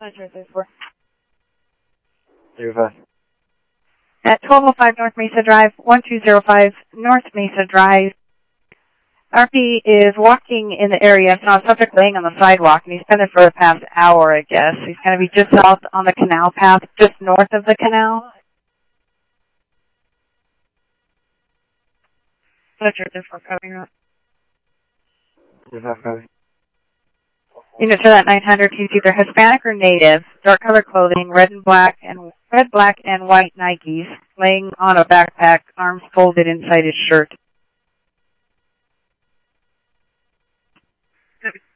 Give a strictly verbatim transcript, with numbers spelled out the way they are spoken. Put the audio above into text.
Center three four. Zero five. At twelve oh five North Mesa Drive, one two zero five North Mesa Drive. R P is walking in the area, saw a subject laying on the sidewalk, and he's been there for the past hour, I guess. He's going to be just south on the canal path, just north of the canal. Center three four, coming up. Zero five, copy. Unit to that nine hundred, he's either Hispanic or Native, dark colored clothing, red and black and red, black, and white Nikes, laying on a backpack, arms folded inside his shirt.